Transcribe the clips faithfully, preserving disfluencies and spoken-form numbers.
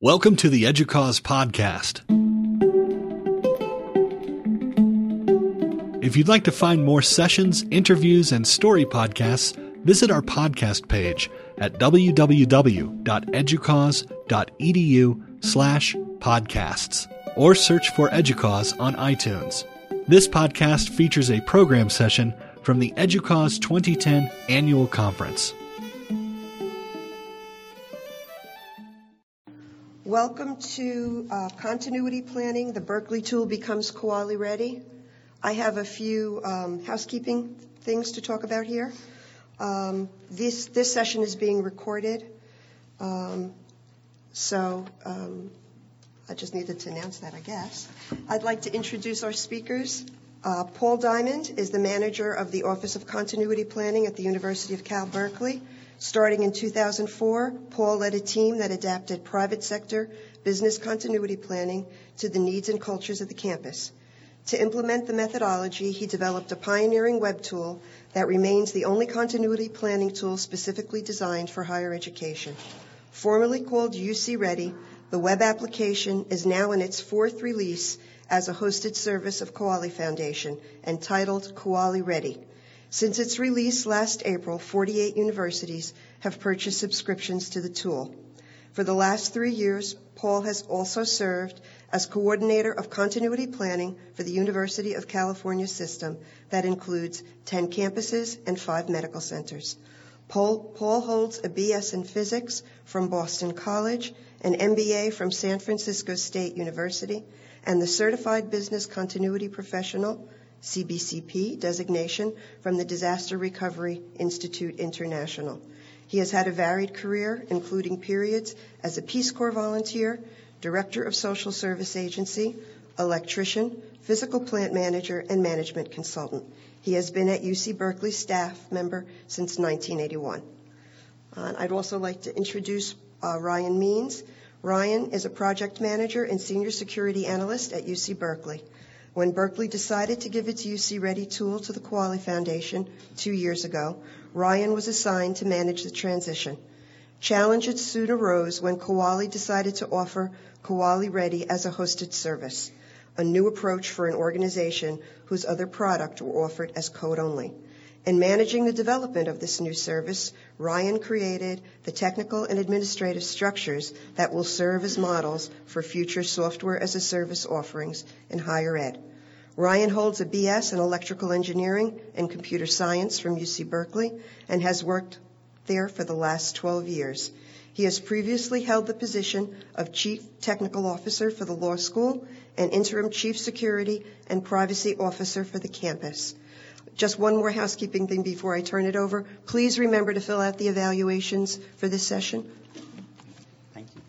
Welcome to the EDUCAUSE podcast. If you'd like to find more sessions, interviews, and story podcasts, visit our podcast page at www.educause.edu slash podcasts or search for EDUCAUSE on iTunes. This podcast features a program session from the EDUCAUSE twenty ten Annual Conference. Welcome to uh, Continuity Planning. The Berkeley Tool Becomes Koali Ready. I have a few um, housekeeping things to talk about here. Um, this this session is being recorded, um, so um, I just needed to announce that, I guess. I'd like to introduce our speakers. Uh, Paul Diamond is the manager of the Office of Continuity Planning at the University of Cal Berkeley. Starting in two thousand four, Paul led a team that adapted private sector business continuity planning to the needs and cultures of the campus. To implement the methodology, he developed a pioneering web tool that remains the only continuity planning tool specifically designed for higher education. Formerly called U C Ready, the web application is now in its fourth release as a hosted service of Koali Foundation and titled Koali Ready. Since its release last April, forty-eight universities have purchased subscriptions to the tool. For the last three years, Paul has also served as coordinator of continuity planning for the University of California system that includes ten campuses and five medical centers. Paul, Paul holds a B S in physics from Boston College, an M B A from San Francisco State University, and the Certified Business Continuity Professional C B C P designation from the Disaster Recovery Institute International. He has had a varied career, including periods as a Peace Corps volunteer, director of social service agency, electrician, physical plant manager, and management consultant. He has been at U C Berkeley staff member since nineteen eighty-one. Uh, I'd also like to introduce uh, Ryan Means. Ryan is a project manager and senior security analyst at U C Berkeley. When Berkeley decided to give its U C Ready tool to the Koali Foundation two years ago, Ryan was assigned to manage the transition. Challenges soon arose when Koali decided to offer Koali Ready as a hosted service, a new approach for an organization whose other product were offered as code-only. In managing the development of this new service, Ryan created the technical and administrative structures that will serve as models for future software-as-a-service offerings in higher ed. Ryan holds a B S in electrical engineering and computer science from U C Berkeley and has worked there for the last twelve years. He has previously held the position of Chief Technical Officer for the law school and Interim Chief Security and Privacy Officer for the campus. Just one more housekeeping thing before I turn it over. Please remember to fill out the evaluations for this session. Thank you.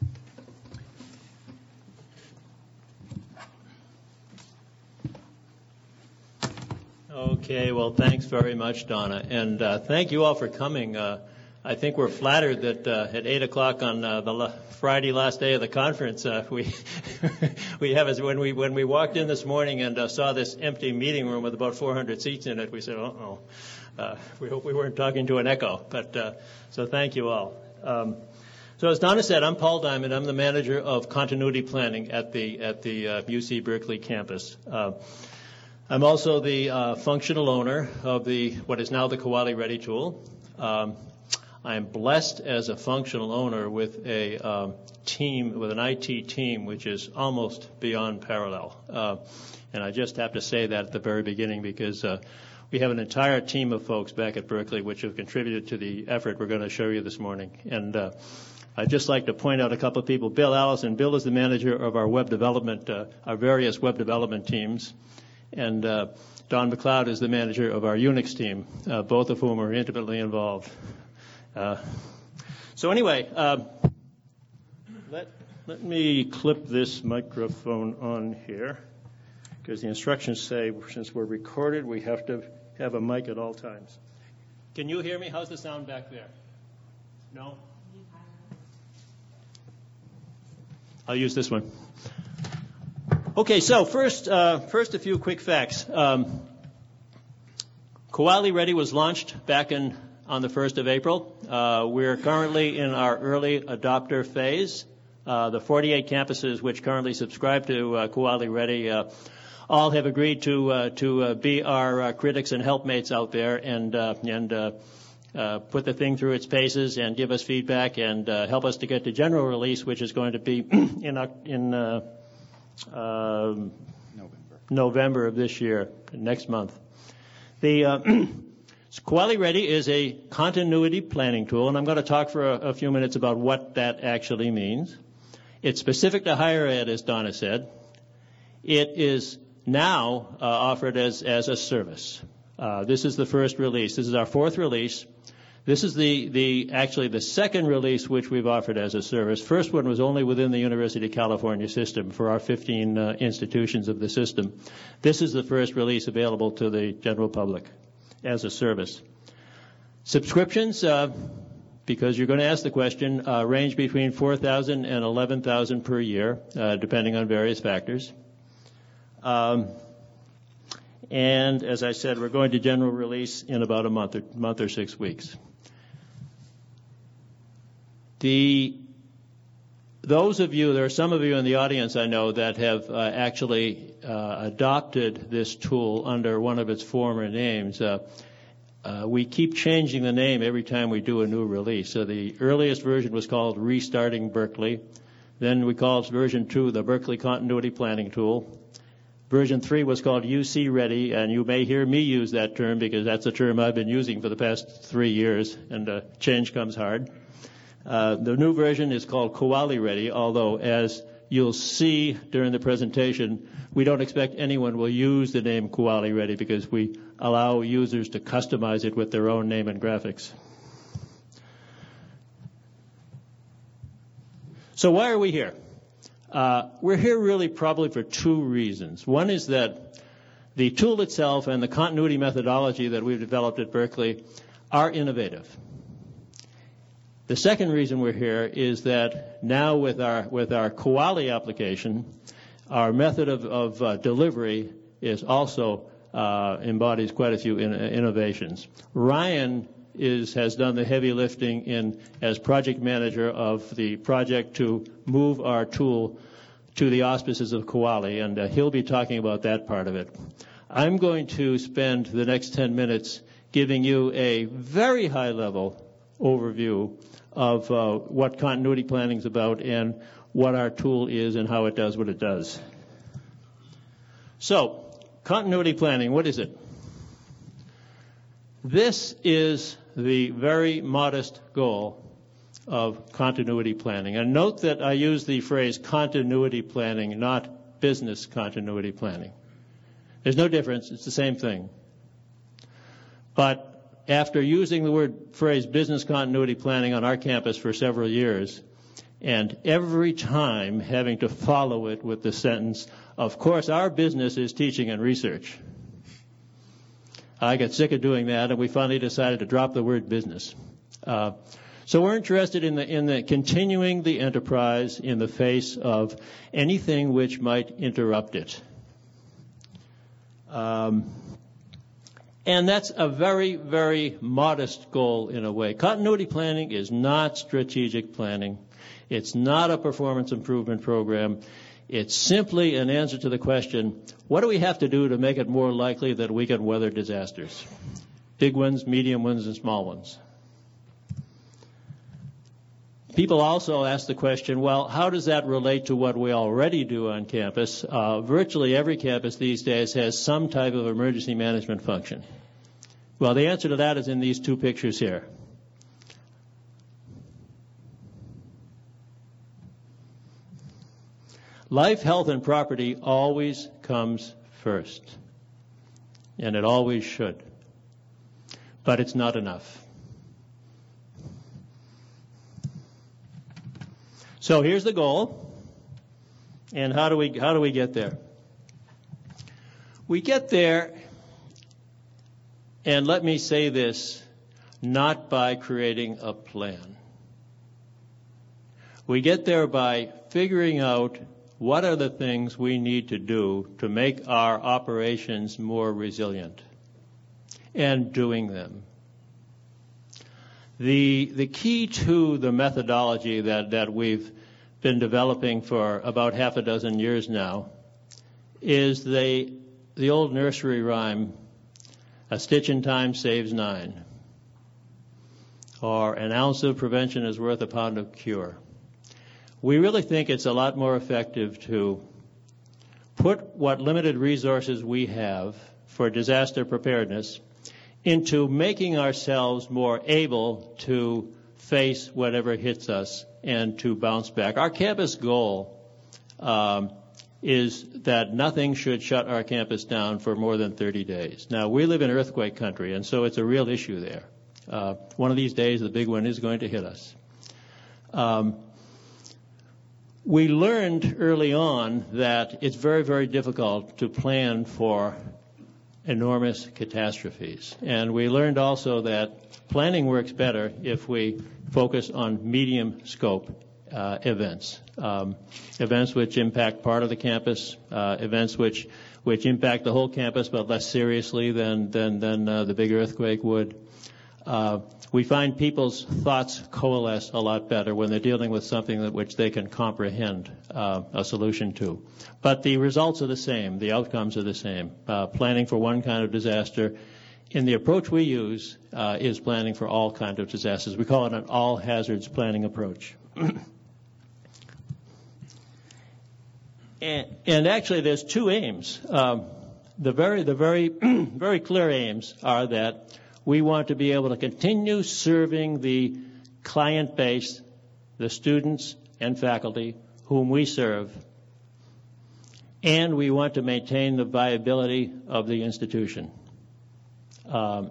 Okay, well, thanks very much, Donna. And uh, thank you all for coming. Uh, I think we're flattered that uh, at eight o'clock on uh, the la- Friday, last day of the conference, uh, we we have, as when we when we walked in this morning and uh, saw this empty meeting room with about four hundred seats in it, we said, uh-oh, uh, we hope we weren't talking to an echo. But uh, so thank you all. Um, so as Donna said, I'm Paul Diamond. I'm the manager of continuity planning at the at the uh, U C Berkeley campus. Uh, I'm also the uh, functional owner of the what is now the Koali Ready tool. Um, I am blessed as a functional owner with a um, team, with an I T team, which is almost beyond parallel. Uh, and I just have to say that at the very beginning because uh, we have an entire team of folks back at Berkeley which have contributed to the effort we're going to show you this morning. And uh, I'd just like to point out a couple of people. Bill Allison. Bill is the manager of our web development, uh, our various web development teams. And uh, Don McLeod is the manager of our Unix team, uh, both of whom are intimately involved. Uh, so anyway, uh, let let me clip this microphone on here because the instructions say since we're recorded, we have to have a mic at all times. Can you hear me? How's the sound back there? No? I'll use this one. Okay, so first, uh, first a few quick facts. Um, Koali Ready was launched back in on the first of April. Uh, we're currently in our early adopter phase. Uh, the forty-eight campuses which currently subscribe to uh, Kuali Ready uh, all have agreed to uh, to uh, be our uh, critics and helpmates out there and uh, and uh, uh, put the thing through its paces and give us feedback and uh, help us to get to general release, which is going to be in in uh, uh, November. November of this year, next month. The uh, Kuali Ready is a continuity planning tool, and I'm going to talk for a, a few minutes about what that actually means. It's specific to higher ed, as Donna said. It is now uh, offered as, as a service. Uh, this is the first release. This is our fourth release. This is the, the actually the second release which we've offered as a service. First one was only within the University of California system for our fifteen uh, institutions of the system. This is the first release available to the general public as a service. Subscriptions, uh, because you're going to ask the question, uh, range between four thousand and eleven thousand per year, uh, depending on various factors. Um, and as I said, we're going to general release in about a month or, month or six weeks. The, those of you, there are some of you in the audience I know that have uh, actually uh, adopted this tool under one of its former names. Uh, uh, we keep changing the name every time we do a new release. So the earliest version was called Restarting Berkeley. Then we called version two the Berkeley Continuity Planning Tool. Version three was called U C Ready, and you may hear me use that term because that's a term I've been using for the past three years, and uh, change comes hard. Uh, the new version is called Kuali Ready, although as you'll see during the presentation, we don't expect anyone will use the name Kuali Ready because we allow users to customize it with their own name and graphics. So why are we here? Uh, we're here really probably for two reasons. One is that the tool itself and the continuity methodology that we've developed at Berkeley are innovative. The second reason we're here is that now with our with our Kuali application, our method of, of uh, delivery is also uh, embodies quite a few in, innovations. Ryan is has done the heavy lifting in as project manager of the project to move our tool to the auspices of Kuali, and uh, he'll be talking about that part of it. I'm going to spend the next ten minutes giving you a very high-level overview of uh, what continuity planning is about and what our tool is and how it does what it does. So, continuity planning, what is it? This is the very modest goal of continuity planning. And note that I use the phrase continuity planning, not business continuity planning. There's no difference. It's the same thing. But after using the word phrase business continuity planning on our campus for several years, and every time having to follow it with the sentence, of course, our business is teaching and research. I got sick of doing that, and we finally decided to drop the word business. Uh, so we're interested in the in the continuing the enterprise in the face of anything which might interrupt it. Um, and that's a very, very modest goal in a way. Continuity planning is not strategic planning. It's not a performance improvement program. It's simply an answer to the question, what do we have to do to make it more likely that we can weather disasters? Big ones, medium ones, and small ones. People also ask the question, well, how does that relate to what we already do on campus? Uh, virtually every campus these days has some type of emergency management function. Well, the answer to that is in these two pictures here. Life, health, and property always comes first, and it always should. But it's not enough. So here's the goal, and how do we how do we get there? We get there, and let me say this, not by creating a plan. We get there by figuring out what are the things we need to do to make our operations more resilient, and doing them. The the key to the methodology that, that we've been developing for about half a dozen years now is the, the old nursery rhyme, a stitch in time saves nine, or an ounce of prevention is worth a pound of cure. We really think it's a lot more effective to put what limited resources we have for disaster preparedness into making ourselves more able to face whatever hits us and to bounce back. Our campus goal um, is that nothing should shut our campus down for more than thirty days. Now, we live in earthquake country, and so it's a real issue there. Uh, one of these days, the big one is going to hit us. Um, we learned early on that it's very, very difficult to plan for enormous catastrophes. And we learned also that planning works better if we focus on medium scope uh, events, um, events which impact part of the campus, uh, events which which impact the whole campus but less seriously than than than uh, the big earthquake would. Uh, we find people's thoughts coalesce a lot better when they're dealing with something that which they can comprehend uh, a solution to. But the results are the same. The outcomes are the same. Uh, planning for one kind of disaster, in the approach we use, uh, is planning for all kinds of disasters. We call it an all hazards planning approach. and, and actually, there's two aims. Um, the very, the very, very clear aims are that we want to be able to continue serving the client base, the students and faculty whom we serve, and we want to maintain the viability of the institution. Um,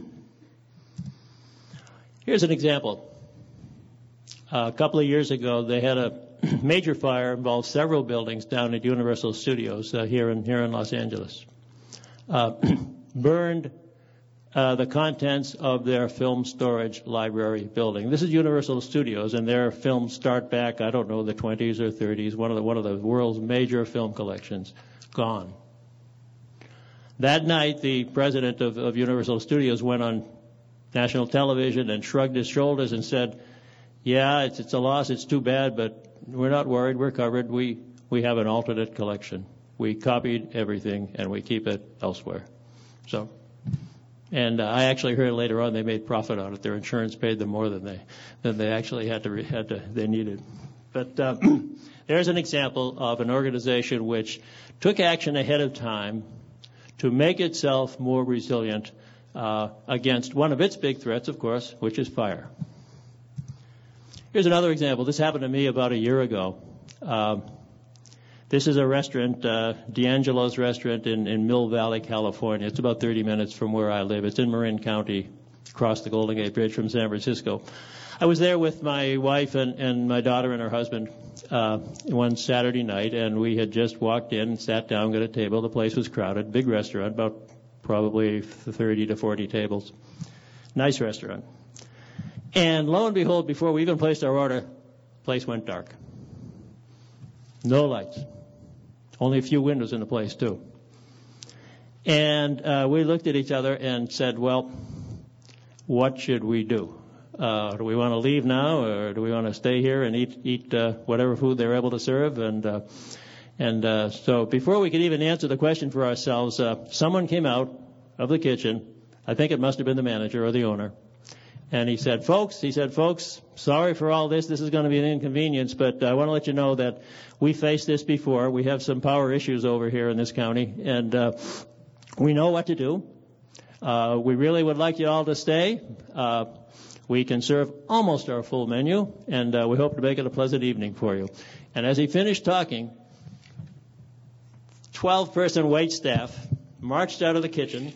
here's an example. Uh, a couple of years ago, they had a major fire involved several buildings down at Universal Studios uh, here in here in Los Angeles. Uh, burned Uh, the contents of their film storage library building. This is Universal Studios, and their films start back, I don't know, the twenties or thirties, one of the, one of the world's major film collections, gone. That night, the president of, of Universal Studios went on national television and shrugged his shoulders and said, yeah, it's, it's a loss, it's too bad, but we're not worried, we're covered, we, we have an alternate collection. We copied everything, and we keep it elsewhere. So... And uh, I actually heard later on they made profit on it. Their insurance paid them more than they than they actually had to re- had to they needed. But uh, there's an example of an organization which took action ahead of time to make itself more resilient uh, against one of its big threats, of course, which is fire. Here's another example. This happened to me about a year ago. Uh, This is a restaurant, uh, D'Angelo's restaurant in, in Mill Valley, California. It's about thirty minutes from where I live. It's in Marin County, across the Golden Gate Bridge from San Francisco. I was there with my wife and, and my daughter and her husband uh, one Saturday night, and we had just walked in and sat down, got a table. The place was crowded. Big restaurant, about probably thirty to forty tables. Nice restaurant. And lo and behold, before we even placed our order, the place went dark. No lights. Only a few windows in the place, too. And uh, we looked at each other and said, well, what should we do? Uh, do we want to leave now, or do we want to stay here and eat eat uh, whatever food they're able to serve? And uh, and uh, so before we could even answer the question for ourselves, uh, someone came out of the kitchen. I think it must have been the manager or the owner. And he said, folks, he said, folks, sorry for all this. This is going to be an inconvenience, but I want to let you know that we faced this before. We have some power issues over here in this county, and uh, we know what to do. Uh, we really would like you all to stay. Uh, we can serve almost our full menu, and uh, we hope to make it a pleasant evening for you. And as he finished talking, twelve-person wait staff marched out of the kitchen.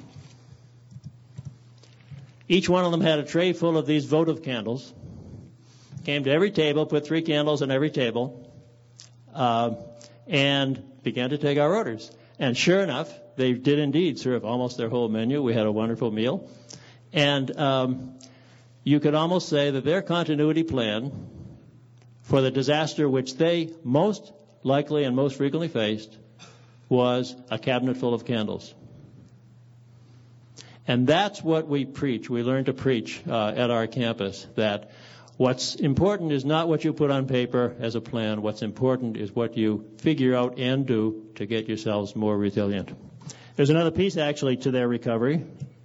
Each one of them had a tray full of these votive candles, came to every table, put three candles on every table, uh, and began to take our orders. And sure enough, they did indeed serve almost their whole menu. We had a wonderful meal. And um, you could almost say that their continuity plan for the disaster which they most likely and most frequently faced was a cabinet full of candles. And that's what we preach. We learn to preach uh, at our campus, that what's important is not what you put on paper as a plan. What's important is what you figure out and do to get yourselves more resilient. There's another piece, actually, to their recovery.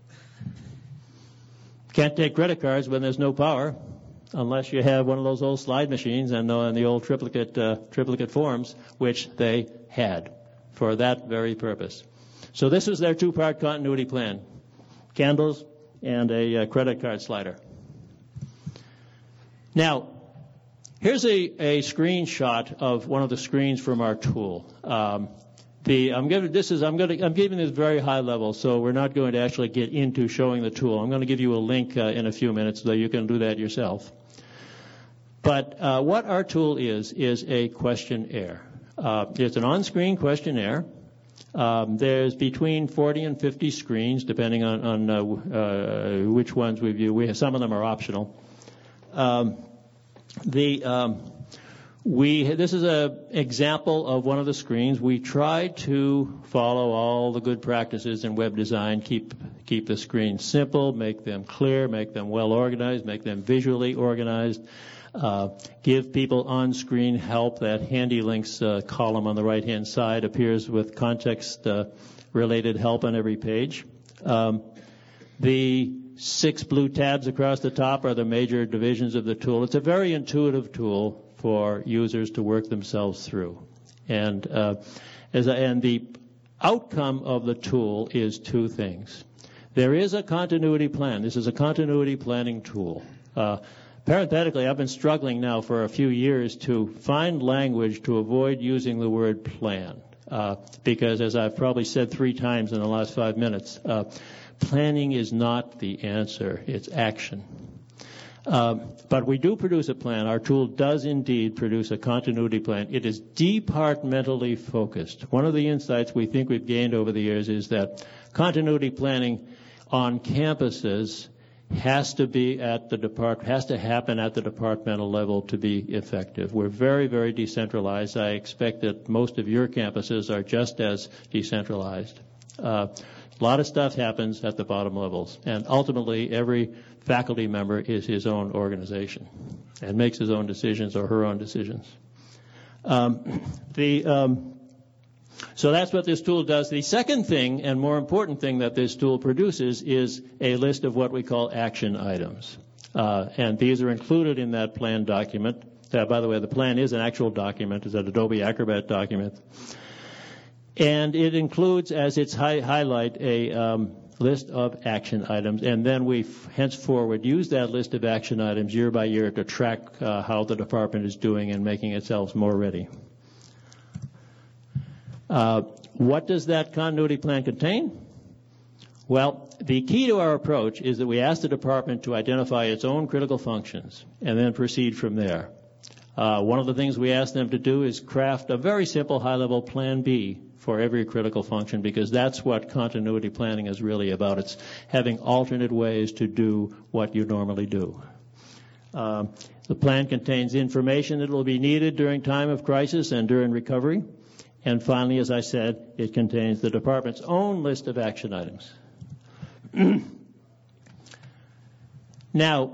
Can't take credit cards when there's no power, unless you have one of those old slide machines and uh, the old triplicate uh, triplicate forms, which they had for that very purpose. So this was their two-part continuity plan: candles and a uh, credit card slider. Now, here's a, a screenshot of one of the screens from our tool. Um, the I'm giving this is I'm going to I'm giving this very high level, so we're not going to actually get into showing the tool. I'm going to give you a link uh, in a few minutes, so you can do that yourself. But uh, what our tool is is a questionnaire. Uh, it's an on-screen questionnaire. Um, there's between forty and fifty screens, depending on, on uh, uh, which ones we view. We have, some of them are optional. Um, the um, we this is an example of one of the screens. We try to follow all the good practices in web design. Keep keep the screens simple, make them clear, make them well organized, make them visually organized. Uh, give people on-screen help. That handy links uh, column on the right-hand side appears with context-related uh, help on every page. Um, the six blue tabs across the top are the major divisions of the tool. It's a very intuitive tool for users to work themselves through. And, uh, as a, and the outcome of the tool is two things. There is a continuity plan. This is a continuity planning tool. Uh, Parenthetically, I've been struggling now for a few years to find language to avoid using the word plan, uh, because as I've probably said three times in the last five minutes, uh, planning is not the answer, it's action. Uh, but we do produce a plan. Our tool does indeed produce a continuity plan. It is departmentally focused. One of the insights we think we've gained over the years is that continuity planning on campuses has to be at the depart has to happen at the departmental level to be effective. We're very, very decentralized. I expect that most of your campuses are just as decentralized. Uh, a lot of stuff happens at the bottom levels, and ultimately every faculty member is his own organization and makes his own decisions or her own decisions. Um, the um, So that's what this tool does. The second thing, and more important thing that this tool produces, is a list of what we call action items. Uh, and these are included in that plan document. Uh, by the way, the plan is an actual document. It's an Adobe Acrobat document. And it includes, as its hi- highlight, a um, list of action items. And then we f- henceforward use that list of action items year by year to track uh, how the department is doing and making itself more ready. Uh, what does that continuity plan contain? Well, the key to our approach is that we ask the department to identify its own critical functions and then proceed from there. Uh, one of the things we ask them to do is craft a very simple high-level plan B for every critical function, because that's what continuity planning is really about. It's having alternate ways to do what you normally do. Uh, the plan contains information that will be needed during time of crisis and during recovery. And finally, as I said, it contains the department's own list of action items. Now,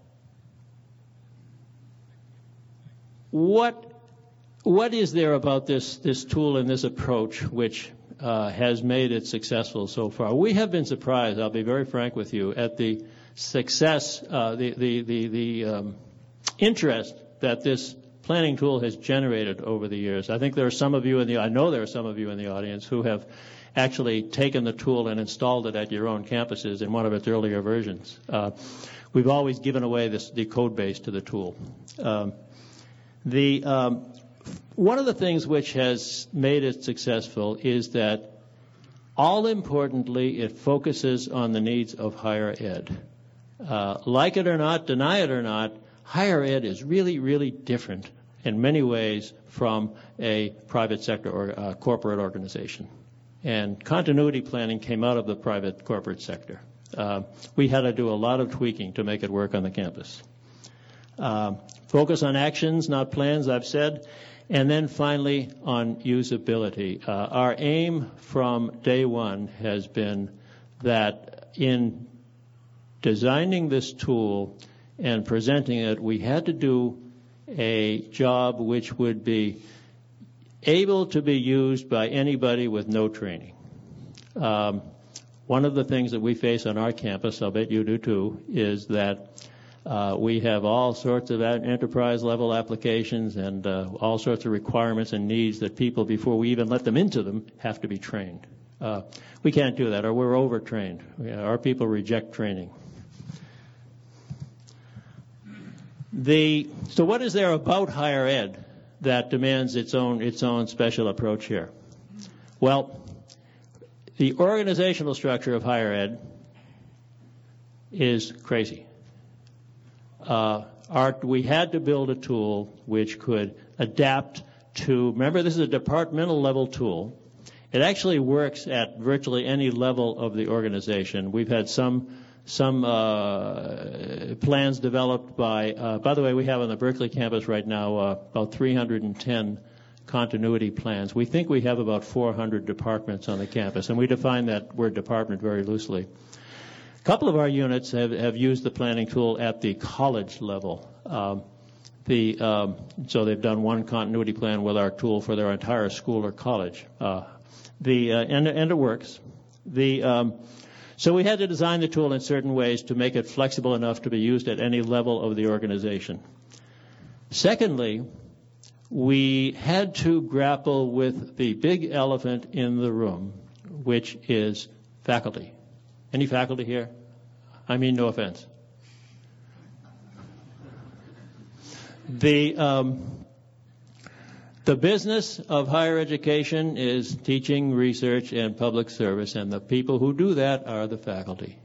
what what is there about this this tool and this approach which uh, has made it successful so far? We have been surprised, I'll be very frank with you, at the success, uh, the the the, the um, interest that this planning tool has generated over the years. I think there are some of you in the, I know there are some of you in the audience who have actually taken the tool and installed it at your own campuses in one of its earlier versions. Uh, we've always given away this, the code base to the tool. Um, the um, one of the things which has made it successful is that, all importantly, it focuses on the needs of higher ed. Uh, like it or not, deny it or not, higher ed is really, really different in many ways from a private sector or uh, corporate organization. And continuity planning came out of the private corporate sector. Uh, we had to do a lot of tweaking to make it work on the campus. Uh, focus on actions, not plans, I've said. And then finally, on usability. Uh, our aim from day one has been that in designing this tool, and presenting it, we had to do a job which would be able to be used by anybody with no training. Um, one of the things that we face on our campus, I'll bet you do too, is that uh, we have all sorts of enterprise level applications and uh, all sorts of requirements and needs that people, before we even let them into them, have to be trained. Uh, we can't do that, or we're overtrained. Our people reject training. The, so what is there about higher ed that demands its own its own special approach here? Well, the organizational structure of higher ed is crazy. Uh, our, we had to build a tool which could adapt to, remember this is a departmental level tool. It actually works at virtually any level of the organization. We've had some some uh, plans developed by, uh, by the way, we have on the Berkeley campus right now uh, about three hundred ten continuity plans. We think we have about four hundred departments on the campus, and we define that word department very loosely. A couple of our units have, have used the planning tool at the college level. Um, the, um, so they've done one continuity plan with our tool for their entire school or college. Uh, the uh, and, and it works. The um, So we had to design the tool in certain ways to make it flexible enough to be used at any level of the organization. Secondly, we had to grapple with the big elephant in the room, which is faculty. Any faculty here? I mean, no offense. The um, the business of higher education is teaching, research, and public service, and the people who do that are the faculty.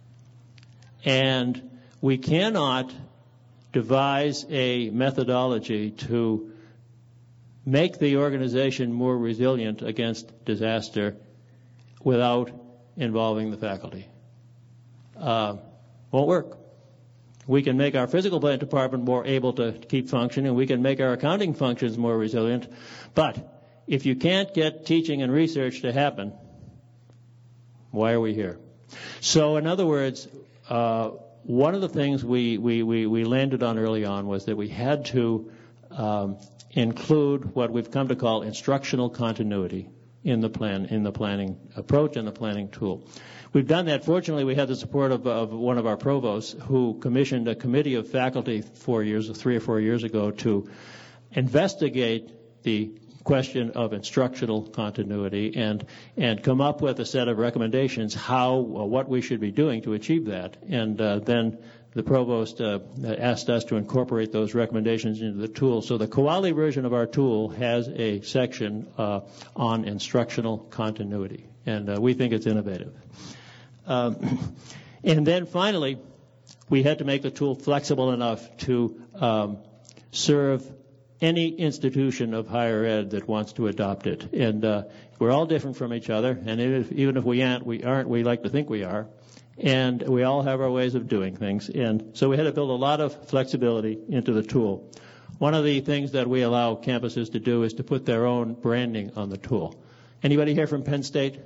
And we cannot devise a methodology to make the organization more resilient against disaster without involving the faculty. Uh, won't work. We can make our physical plant department more able to keep functioning. We can make our accounting functions more resilient. But if you can't get teaching and research to happen, why are we here? So in other words, uh, one of the things we, we, we, we landed on early on was that we had to um, include what we've come to call instructional continuity in the plan, in the planning approach and the planning tool. We've done that. Fortunately, we had the support of, of one of our provosts who commissioned a committee of faculty four years, three or four years ago to investigate the question of instructional continuity and and come up with a set of recommendations how uh, what we should be doing to achieve that. And uh, then the provost uh, asked us to incorporate those recommendations into the tool. So the Koali version of our tool has a section uh, on instructional continuity, and uh, we think it's innovative. Um, and then finally, we had to make the tool flexible enough to um, serve any institution of higher ed that wants to adopt it. And uh, we're all different from each other, and if, even if we aren't, we aren't, we like to think we are. And we all have our ways of doing things. And so we had to build a lot of flexibility into the tool. One of the things that we allow campuses to do is to put their own branding on the tool. Anybody here from Penn State?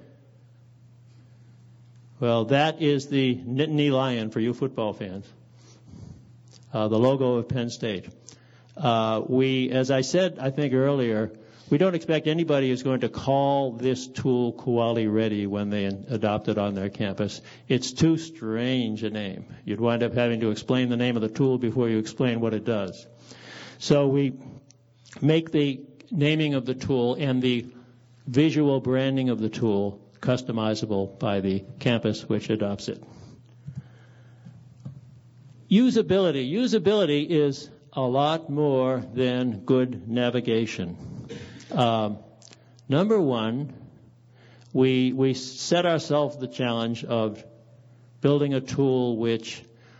Well, that is the Nittany Lion for you football fans, uh, the logo of Penn State. Uh, we, as I said, I think earlier, we don't expect anybody who's going to call this tool Koali Ready when they adopt it on their campus. It's too strange a name. You'd wind up having to explain the name of the tool before you explain what it does. So we make the naming of the tool and the visual branding of the tool customizable by the campus which adopts it. Usability. Usability is a lot more than good navigation. Um, number one, we we set ourselves the challenge of building a tool which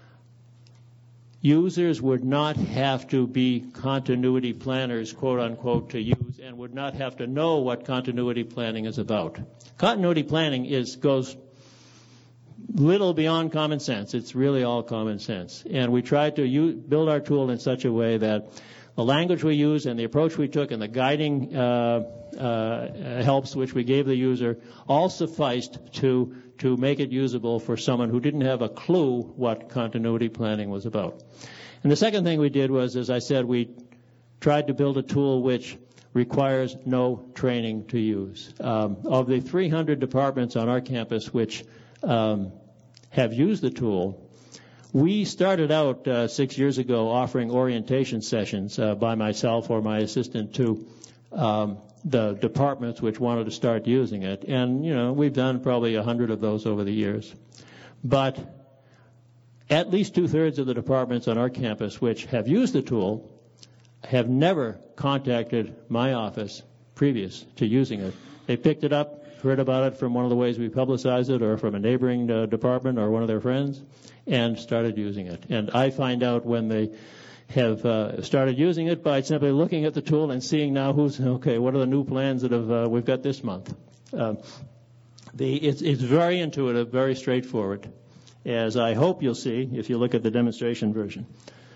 users would not have to be continuity planners, quote unquote, to use, and would not have to know what continuity planning is about. Continuity planning is goes little beyond common sense. It's really all common sense. And we try to use, build our tool in such a way that the language we use and the approach we took and the guiding uh, uh, helps which we gave the user all sufficed to to make it usable for someone who didn't have a clue what continuity planning was about. And the second thing we did was, as I said, we tried to build a tool which requires no training to use. Um, of the three hundred departments on our campus which um, have used the tool, we started out uh, six years ago offering orientation sessions uh, by myself or my assistant to um, the departments which wanted to start using it. And, you know, we've done probably a hundred of those over the years. But at least two-thirds of the departments on our campus which have used the tool have never contacted my office previous to using it. They picked it up, heard about it from one of the ways we publicize it or from a neighboring uh, department or one of their friends, and started using it. And I find out when they have uh, started using it by simply looking at the tool and seeing now who's, okay, what are the new plans that have uh, we've got this month. Uh, the, it's, it's very intuitive, very straightforward, as I hope you'll see if you look at the demonstration version.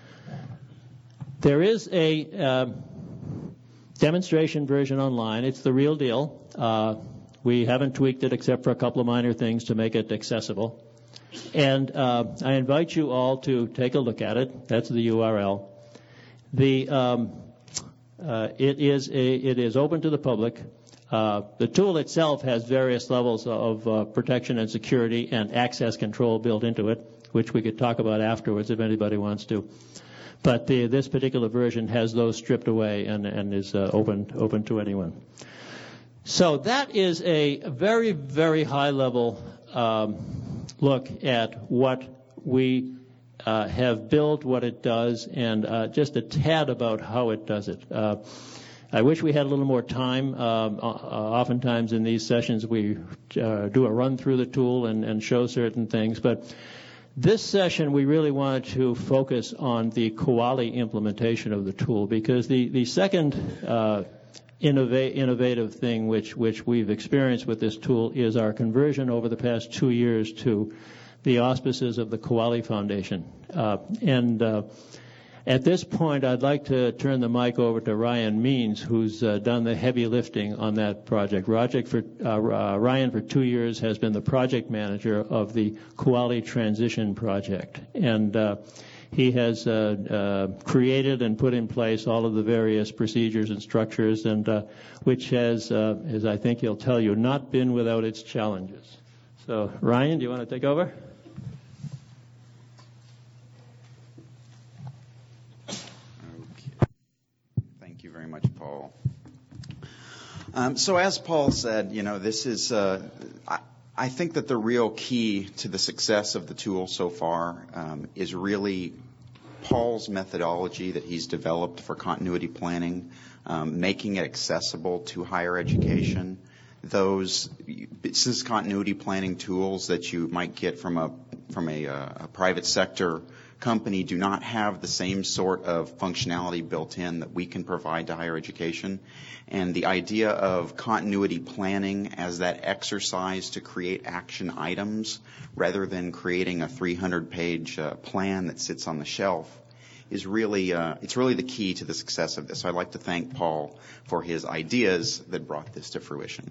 There is a uh, demonstration version online. It's the real deal. Uh, we haven't tweaked it except for a couple of minor things to make it accessible. And uh, I invite you all to take a look at it. That's the U R L. The um, uh, it is a, it is open to the public. Uh, the tool itself has various levels of uh, protection and security and access control built into it, which we could talk about afterwards if anybody wants to. But the, this particular version has those stripped away and, and is uh, open open to anyone. So that is a very, very high level um, look at what we uh, have built, what it does, and uh, just a tad about how it does it. Uh, I wish we had a little more time. Um, uh, oftentimes in these sessions we uh, do a run through the tool and, and show certain things, but this session we really wanted to focus on the Koali implementation of the tool, because the, the second uh, innova- innovative thing which, which we've experienced with this tool is our conversion over the past two years to the auspices of the Koali Foundation. Uh, and uh, at this point, I'd like to turn the mic over to Ryan Means, who's uh, done the heavy lifting on that project. Project for, uh, uh, Ryan, for two years, has been the project manager of the Koali Transition Project. And uh, he has uh, uh, created and put in place all of the various procedures and structures, and uh, which has, uh, as I think he'll tell you, not been without its challenges. So, Ryan, do you want to take over? Much, Paul. Um, so as Paul said, you know, this is, uh, I, I think that the real key to the success of the tool so far um, is really Paul's methodology that he's developed for continuity planning, um, making it accessible to higher education. Those business continuity planning tools that you might get from a from a, a private sector company do not have the same sort of functionality built in that we can provide to higher education. And the idea of continuity planning as that exercise to create action items rather than creating a three hundred page uh, plan that sits on the shelf is really, uh, it's really the key to the success of this. So I'd like to thank Paul for his ideas that brought this to fruition.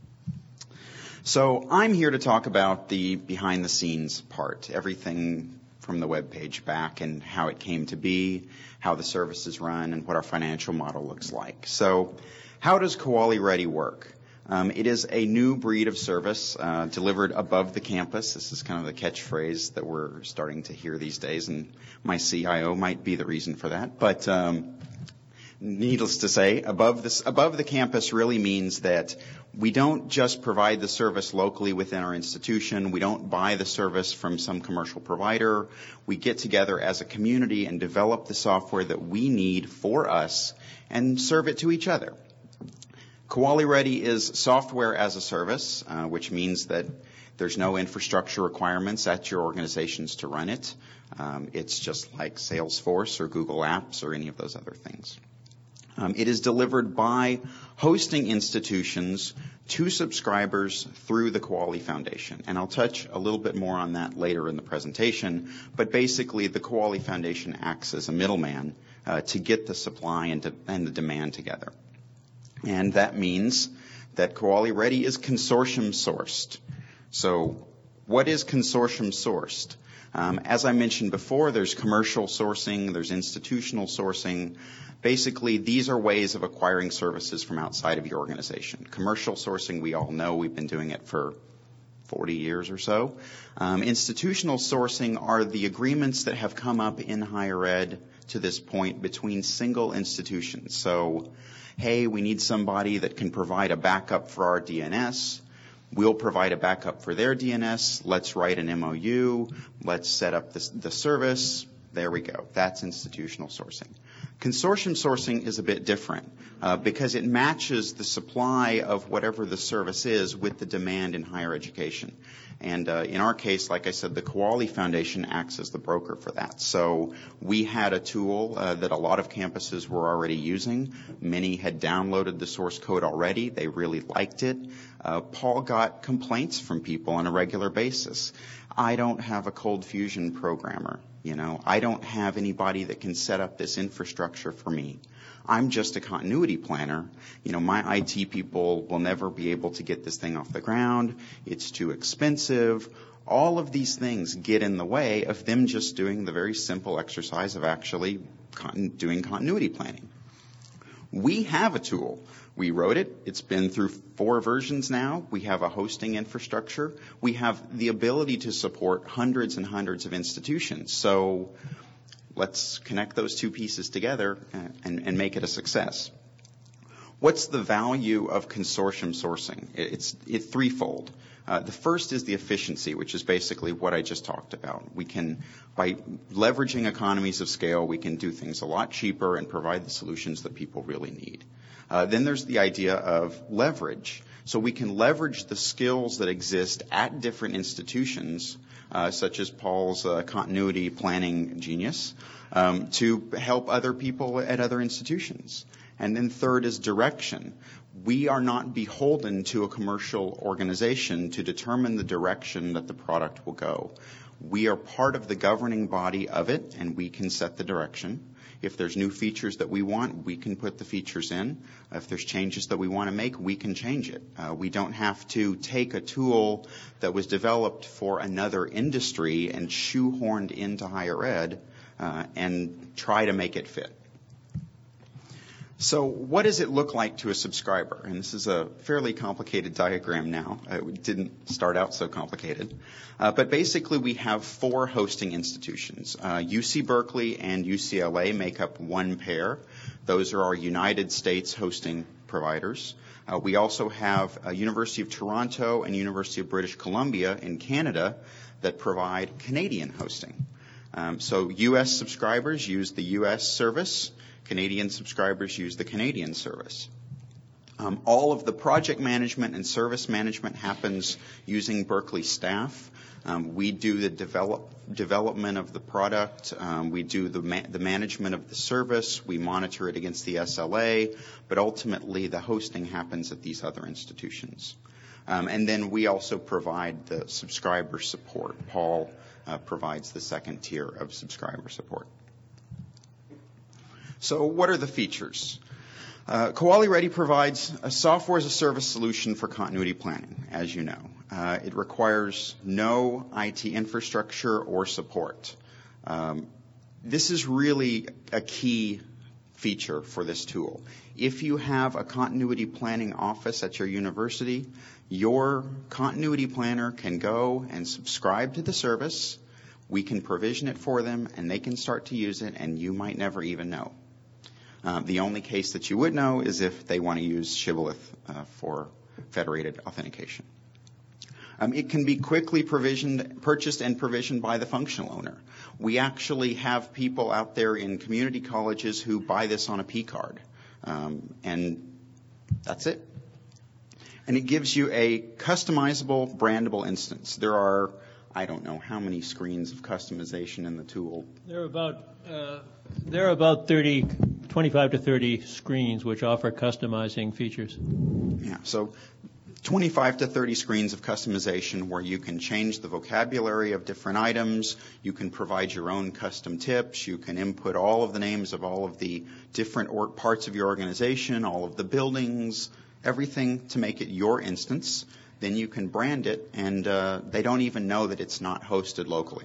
So I'm here to talk about the behind the scenes part, everything from the web page back and how it came to be, how the services run, and what our financial model looks like. So how does Koali Ready work? Um, it is a new breed of service uh, delivered above the campus. This is kind of the catchphrase that we're starting to hear these days, and my C I O might be the reason for that. But um, needless to say, above this, above the campus really means that we don't just provide the service locally within our institution. We don't buy the service from some commercial provider. We get together as a community and develop the software that we need for us and serve it to each other. Koali Ready is software as a service, uh, which means that there's no infrastructure requirements at your organizations to run it. Um, it's just like Salesforce or Google Apps or any of those other things. Um, it is delivered by hosting institutions to subscribers through the Koali Foundation. And I'll touch a little bit more on that later in the presentation. But basically, the Koali Foundation acts as a middleman uh, to get the supply and, de- and the demand together. And that means that Koali Ready is consortium sourced. So what is consortium sourced? Um, as I mentioned before, there's commercial sourcing, there's institutional sourcing. Basically, these are ways of acquiring services from outside of your organization. Commercial sourcing, we all know, we've been doing it for forty years or so. Um, institutional sourcing are the agreements that have come up in higher ed to this point between single institutions. So, hey, we need somebody that can provide a backup for our D N S. We'll provide a backup for their D N S. Let's write an M O U. Let's set up the, the service. There we go. That's institutional sourcing. Consortium sourcing is a bit different uh, because it matches the supply of whatever the service is with the demand in higher education. And uh, in our case, like I said, the Koali Foundation acts as the broker for that. So we had a tool uh, that a lot of campuses were already using. Many had downloaded the source code already. They really liked it. Uh, Paul got complaints from people on a regular basis. I don't have a cold fusion programmer. You know, I don't have anybody that can set up this infrastructure for me. I'm just a continuity planner. You know, my I T people will never be able to get this thing off the ground. It's too expensive. All of these things get in the way of them just doing the very simple exercise of actually con- doing continuity planning. We have a tool. We wrote it. It's been through four versions now. We have a hosting infrastructure. We have the ability to support hundreds and hundreds of institutions. So let's connect those two pieces together and, and make it a success. What's the value of consortium sourcing? It's, it's threefold. Uh, the first is the efficiency, which is basically what I just talked about. We can, by leveraging economies of scale, we can do things a lot cheaper and provide the solutions that people really need. Uh, then there's the idea of leverage. So we can leverage the skills that exist at different institutions, uh, such as Paul's uh, continuity planning genius, um, to help other people at other institutions. And then third is direction. We are not beholden to a commercial organization to determine the direction that the product will go. We are part of the governing body of it, and we can set the direction. If there's new features that we want, we can put the features in. If there's changes that we want to make, we can change it. Uh, we don't have to take a tool that was developed for another industry and shoehorned into higher ed uh, and try to make it fit. So what does it look like to a subscriber? And this is a fairly complicated diagram now. It didn't start out so complicated. Uh, but basically we have four hosting institutions. Uh, U C Berkeley and U C L A make up one pair. Those are our United States hosting providers. Uh, we also have uh, University of Toronto and University of British Columbia in Canada that provide Canadian hosting. Um, so U S subscribers use the U S service. Canadian subscribers use the Canadian service. Um, all of the project management and service management happens using Berkeley staff. Um, we do the develop, development of the product. Um, we do the, ma- the management of the service. We monitor it against the S L A. But ultimately, the hosting happens at these other institutions. Um, and then we also provide the subscriber support. Paul uh, provides the second tier of subscriber support. So what are the features? Uh, Koali Ready provides a software as a service solution for continuity planning, as you know. Uh, it requires no I T infrastructure or support. Um, this is really a key feature for this tool. If you have a continuity planning office at your university, your continuity planner can go and subscribe to the service. We can provision it for them, and they can start to use it, and you might never even know. Um, the only case that you would know is if they want to use Shibboleth uh, for federated authentication. Um, it can be quickly provisioned, purchased and provisioned by the functional owner. We actually have people out there in community colleges who buy this on a P card, um, and that's it. And it gives you a customizable, brandable instance. There are, I don't know how many screens of customization in the tool. There are about uh, there are about thirty, twenty-five to thirty screens which offer customizing features. Yeah. So twenty-five to thirty screens of customization where you can change the vocabulary of different items, you can provide your own custom tips, you can input all of the names of all of the different or- parts of your organization, all of the buildings, everything to make it your instance. Then you can brand it, and uh, they don't even know that it's not hosted locally.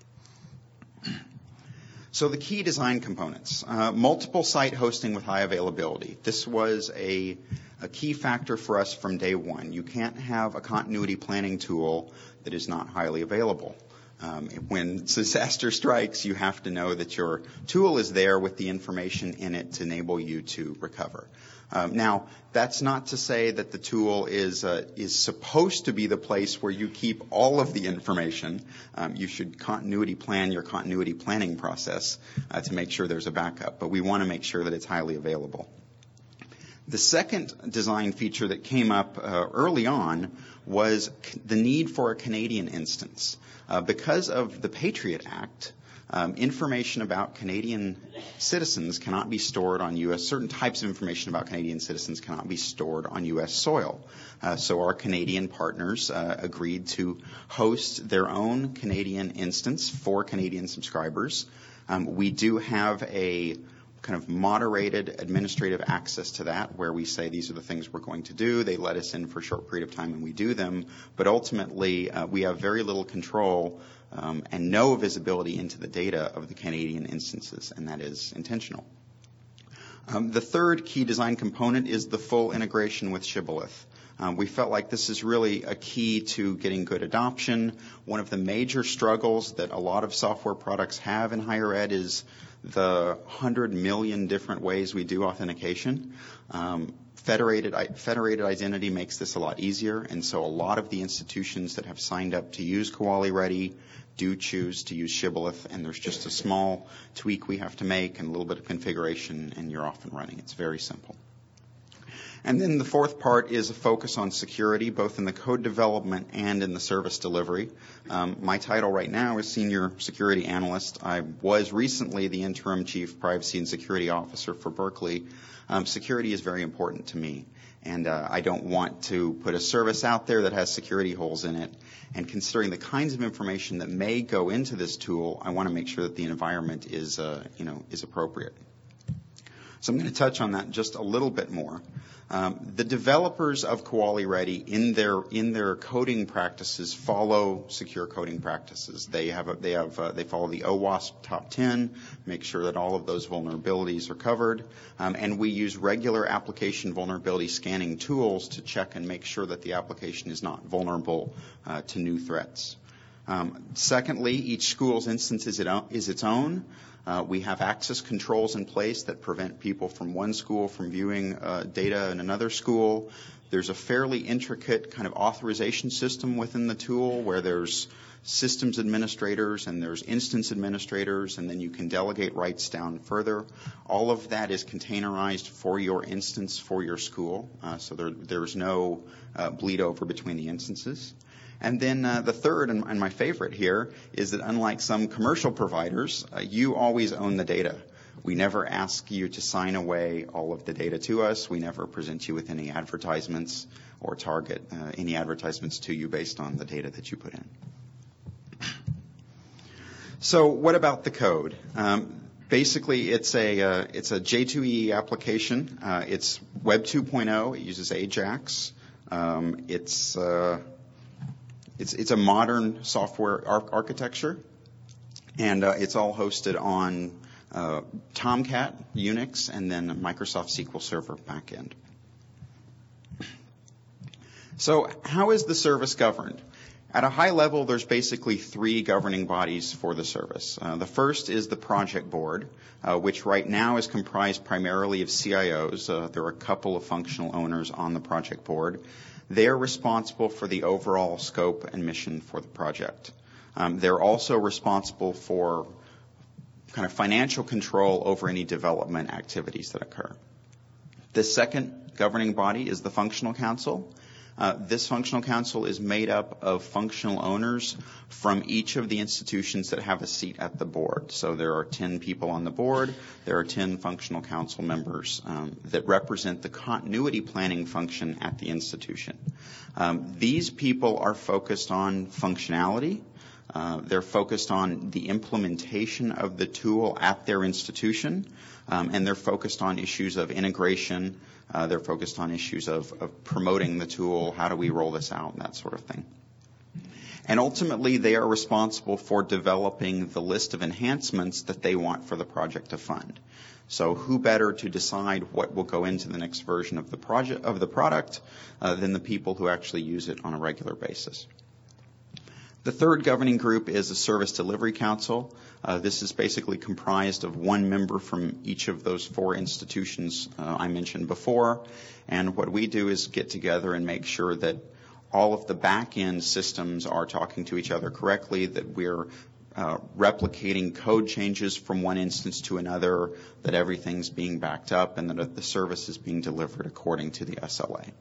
So the key design components, uh, multiple site hosting with high availability. This was a, a key factor for us from day one. You can't have a continuity planning tool that is not highly available. Um, when disaster strikes, you have to know that your tool is there with the information in it to enable you to recover. Um, now, that's not to say that the tool is uh, is supposed to be the place where you keep all of the information. Um, you should continuity plan your continuity planning process uh, to make sure there's a backup, but we want to make sure that it's highly available. The second design feature that came up uh, early on was c- the need for a Canadian instance. Uh, because of the Patriot Act, Um, information about Canadian citizens cannot be stored on U S Certain types of information about Canadian citizens cannot be stored on U S soil. Uh, so our Canadian partners uh, agreed to host their own Canadian instance for Canadian subscribers. Um, we do have a kind of moderated administrative access to that, where we say these are the things we're going to do. They let us in for a short period of time and we do them. But ultimately, uh, we have very little control Um, and no visibility into the data of the Canadian instances, and that is intentional. Um, the third key design component is the full integration with Shibboleth. Um, we felt like this is really a key to getting good adoption. One of the major struggles that a lot of software products have in higher ed is the one hundred million different ways we do authentication. Um, Federated, federated identity makes this a lot easier, and so a lot of the institutions that have signed up to use Koali Ready do choose to use Shibboleth, and there's just a small tweak we have to make and a little bit of configuration, and you're off and running. It's very simple. And then the fourth part is a focus on security, both in the code development and in the service delivery. Um, my title right now is Senior Security Analyst. I was recently the Interim Chief Privacy and Security Officer for Berkeley. Um, security is very important to me, and uh, I don't want to put a service out there that has security holes in it. And considering the kinds of information that may go into this tool, I want to make sure that the environment is, uh, you know, is appropriate. So I'm going to touch on that just a little bit more. Um, the developers of Koali Ready in their in their coding practices follow secure coding practices. They have a, they have uh, they follow the OWASP top ten, make sure that all of those vulnerabilities are covered, um, and we use regular application vulnerability scanning tools to check and make sure that the application is not vulnerable uh, to new threats. Um, secondly, each school's instance is, it o- is its own. Uh, we have access controls in place that prevent people from one school from viewing uh, data in another school. There's a fairly intricate kind of authorization system within the tool where there's systems administrators and there's instance administrators, and then you can delegate rights down further. All of that is containerized for your instance for your school, uh, so there, there's no uh, bleed over between the instances. And then uh, the third, and, and my favorite here, is that unlike some commercial providers, uh, you always own the data. We never ask you to sign away all of the data to us. We never present you with any advertisements or target uh, any advertisements to you based on the data that you put in. So what about the code? Um, basically, it's a uh, it's a J two E E application. Uh, it's Web two point oh. It uses AJAX. Um, it's uh, It's, it's a modern software ar- architecture, and uh, it's all hosted on uh, Tomcat, Unix, and then Microsoft S Q L Server backend. So how is the service governed? At a high level, there's basically three governing bodies for the service. Uh, the first is the project board, uh, which right now is comprised primarily of C I Os. Uh, there are a couple of functional owners on the project board. They're responsible for the overall scope and mission for the project. Um, they're also responsible for kind of financial control over any development activities that occur. The second governing body is the functional council. Uh, this functional council is made up of functional owners from each of the institutions that have a seat at the board. So there are ten people on the board. There are ten functional council members um, that represent the continuity planning function at the institution. Um, these people are focused on functionality. Uh, they're focused on the implementation of the tool at their institution, um, and they're focused on issues of integration. Uh, they're focused on issues of, of promoting the tool, how do we roll this out, and that sort of thing. And ultimately, they are responsible for developing the list of enhancements that they want for the project to fund. So who better to decide what will go into the next version of the project of the product uh, than the people who actually use it on a regular basis. The third governing group is a Service Delivery Council. Uh, this is basically comprised of one member from each of those four institutions uh, I mentioned before. And what we do is get together and make sure that all of the back-end systems are talking to each other correctly, that we're uh, replicating code changes from one instance to another, that everything's being backed up, and that the service is being delivered according to the S L A.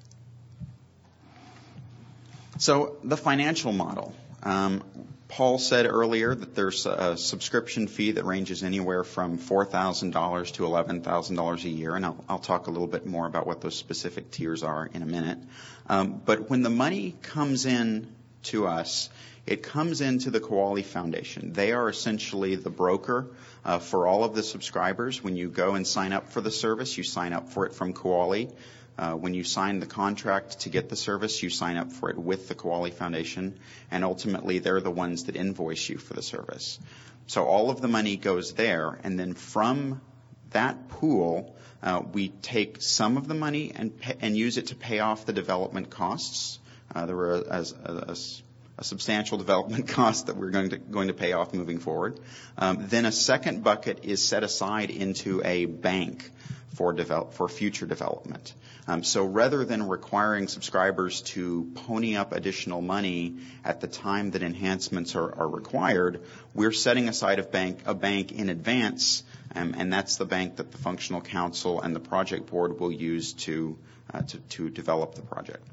So the financial model. Um, Paul said earlier that there's a subscription fee that ranges anywhere from four thousand dollars to eleven thousand dollars a year, and I'll, I'll talk a little bit more about what those specific tiers are in a minute. Um, but when the money comes in to us, it comes into the Koali Foundation. They are essentially the broker uh, for all of the subscribers. When you go and sign up for the service, you sign up for it from Koali. Uh, when you sign the contract to get the service, you sign up for it with the Koali Foundation, and ultimately they're the ones that invoice you for the service. So all of the money goes there, and then from that pool, uh, we take some of the money and pay, and use it to pay off the development costs. Uh, there were a, a, a, a substantial development cost that we're going to going to pay off moving forward. Um, then a second bucket is set aside into a bank for develop, for future development. Um, so rather than requiring subscribers to pony up additional money at the time that enhancements are, are required, we're setting aside a bank, a bank in advance, um, and that's the bank that the functional council and the project board will use to uh, to, to develop the project.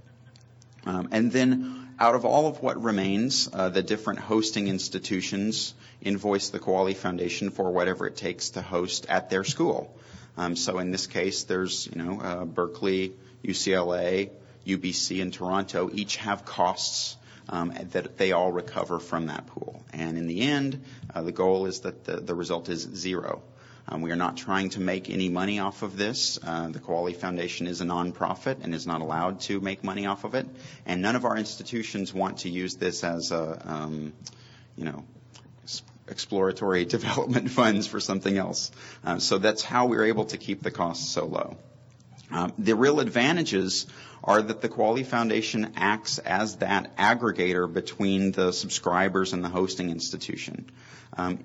Um, and then out of all of what remains, uh, the different hosting institutions invoice the Koali Foundation for whatever it takes to host at their school. Um, so in this case, there's, you know, uh, Berkeley, U C L A, U B C, and Toronto each have costs um, that they all recover from that pool. And in the end, uh, the goal is that the, the result is zero. Um, we are not trying to make any money off of this. Uh, the Koali Foundation is a nonprofit and is not allowed to make money off of it. And none of our institutions want to use this as a, um, you know, exploratory development funds for something else. Uh, so that's how we're able to keep the costs so low. Um, the real advantages are that the Koali Foundation acts as that aggregator between the subscribers and the hosting institution. Um,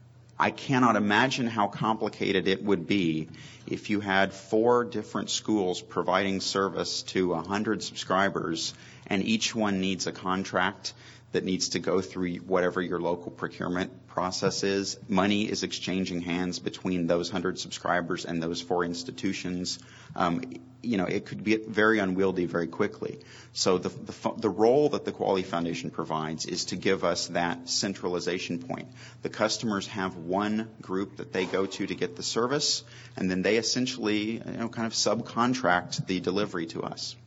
I cannot imagine how complicated it would be if you had four different schools providing service to one hundred subscribers and each one needs a contract that needs to go through whatever your local procurement process is. Money is exchanging hands between those one hundred subscribers and those four institutions. Um, you know, it could be very unwieldy very quickly. So the, the, the role that the Koali Foundation provides is to give us that centralization point. The customers have one group that they go to to get the service, and then they essentially, you know, kind of subcontract the delivery to us.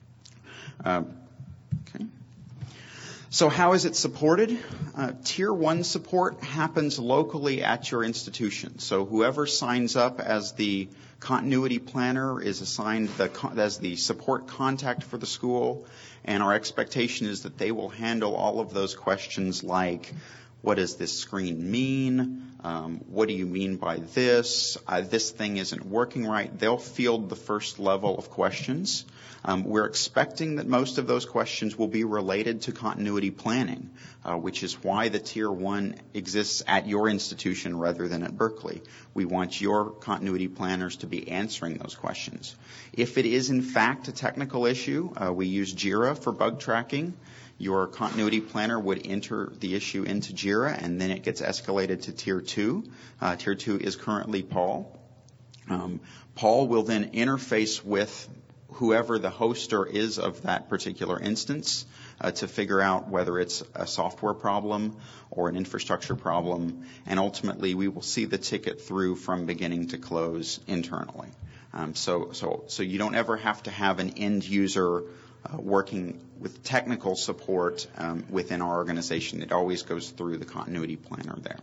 Um, okay. So how is it supported? Uh, tier one support happens locally at your institution. So whoever signs up as the continuity planner is assigned the, as the support contact for the school, and our expectation is that they will handle all of those questions like, what does this screen mean? Um, what do you mean by this? Uh, this thing isn't working right. They'll field the first level of questions. Um, we're expecting that most of those questions will be related to continuity planning, uh, which is why the Tier one exists at your institution rather than at Berkeley. We want your continuity planners to be answering those questions. If it is, in fact, a technical issue, uh, we use Jira for bug tracking. Your continuity planner would enter the issue into Jira, and then it gets escalated to Tier two. Uh, tier two is currently Paul. Um, Paul will then interface with whoever the hoster is of that particular instance uh, to figure out whether it's a software problem or an infrastructure problem, and ultimately we will see the ticket through from beginning to close internally. Um, so, so, so you don't ever have to have an end user uh, working with technical support um, within our organization. It always goes through the continuity planner there.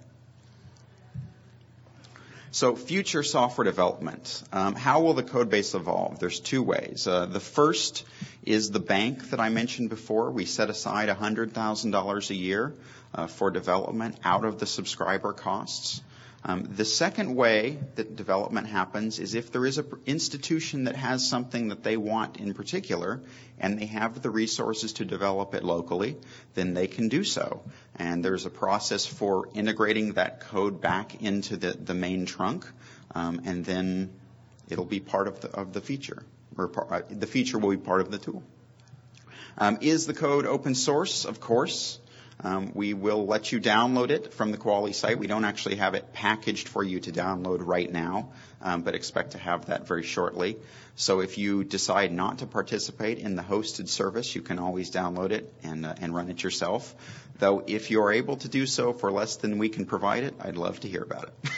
So future software development. Um, how will the code base evolve? There's two ways. Uh, the first is the bank that I mentioned before. We set aside one hundred thousand dollars a year uh, for development out of the subscriber costs. Um, the second way that development happens is if there is an institution that has something that they want in particular and they have the resources to develop it locally, then they can do so. And there's a process for integrating that code back into the, the main trunk, um, and then it'll be part of the, of the feature, or par- uh, the feature will be part of the tool. Um, is the code open source? Of course. Um, we will let you download it from the Quality site. We don't actually have it packaged for you to download right now, um, but expect to have that very shortly. So if you decide not to participate in the hosted service, you can always download it and, uh, and run it yourself. Though if you're able to do so for less than we can provide it, I'd love to hear about it.